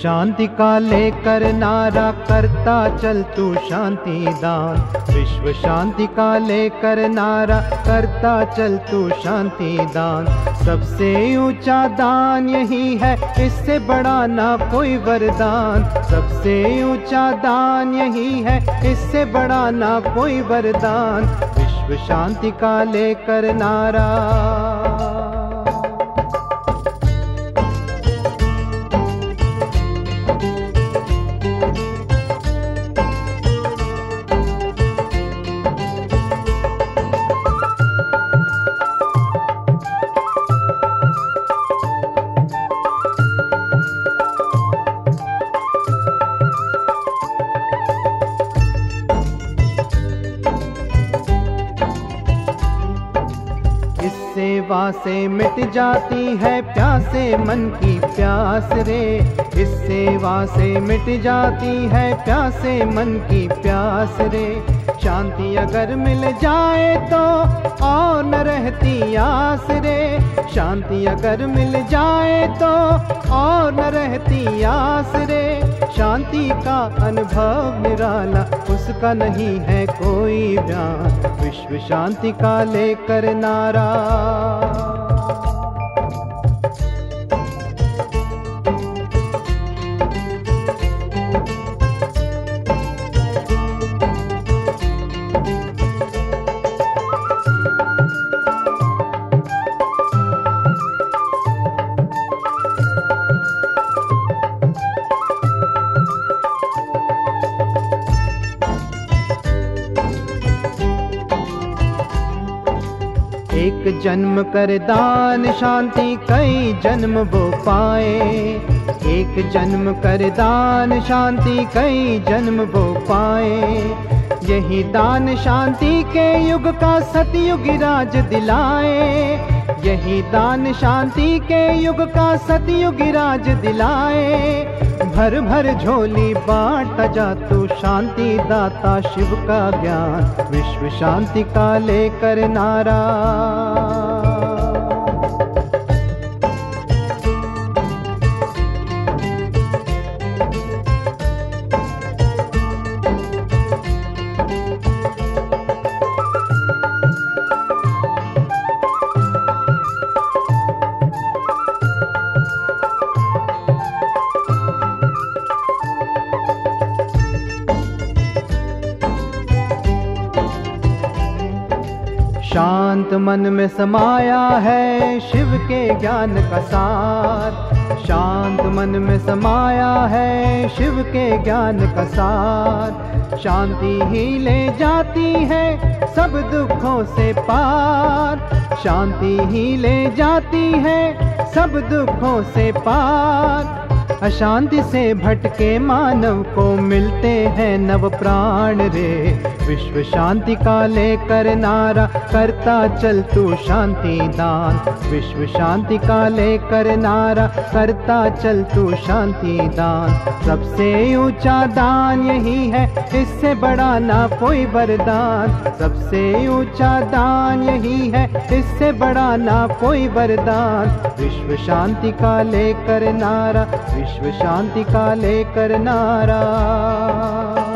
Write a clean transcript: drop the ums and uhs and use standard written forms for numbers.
शांति का लेकर नारा करता चल तू शांति दान। विश्व शांति का लेकर नारा करता चल तू शांति दान। सबसे ऊंचा दान यही है, इससे बड़ा ना कोई वरदान। सबसे ऊंचा दान यही है, इससे बड़ा ना कोई वरदान। विश्व शांति का लेकर नारा। सेवा से मिट जाती है प्यासे मन की प्यास रे। इस सेवा से मिट जाती है प्यासे मन की प्यास रे। शांति अगर मिल जाए तो और न रहती आस रे। शांति अगर मिल जाए तो और न रहती आस रे। शांति का अनुभव निराला, उसका नहीं है कोई बयान। विश्व शांति का लेकर नारा। एक जन्म कर दान शांति कई जन्म वो पाए। एक जन्म कर दान शांति कई जन्म वो पाए। यही दान शांति के युग का सतयुग राज दिलाए। यही दान शांति के युग का सतयुग राज दिलाए। भर भर झोली बांटा जा तू शांति दाता शिव का ज्ञान। विश्व शांति का लेकर नारा। शांत मन में समाया है शिव के ज्ञान का सार। शांत मन में समाया है शिव के ज्ञान का सार। शांति ही ले जाती है सब दुखों से पार। शांति ही ले जाती है सब दुखों से पार। अशांति से भटके मानव को मिलते हैं नव प्राण रे। विश्व शांति का लेकर नारा करता चल तू शांति दान। विश्व शांति का लेकर नारा करता चल तू शांति दान। सबसे ऊंचा दान यही है, इससे बड़ा ना कोई वरदान। सबसे ऊंचा दान यही है, इससे बड़ा ना कोई वरदान। विश्व शांति का लेकर नारा। विश्व शांति का लेकर नारा।